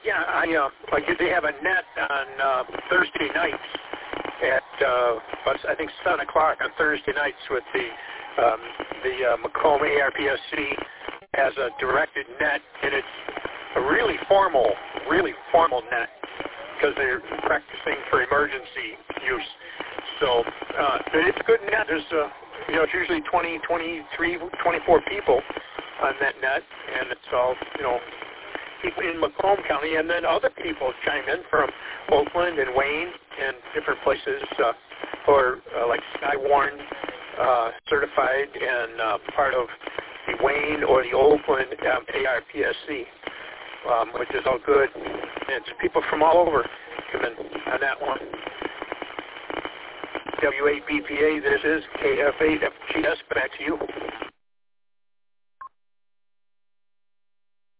Yeah, they have a net on Thursday nights at I think 7 o'clock on Thursday nights with the Macomb ARPSC has a directed net, and it's a really formal net because they're practicing for emergency use. So it's a good net. There's it's usually 20, 23, 24 people on that net, and it's all people in Macomb County, and then other people chime in from Oakland and Wayne and different places who are like Skywarn certified and part of the Wayne or the Oakland ARPSC, which is all good. And it's people from all over come in on that one. W8BPA, this is KF8FGS, back to you.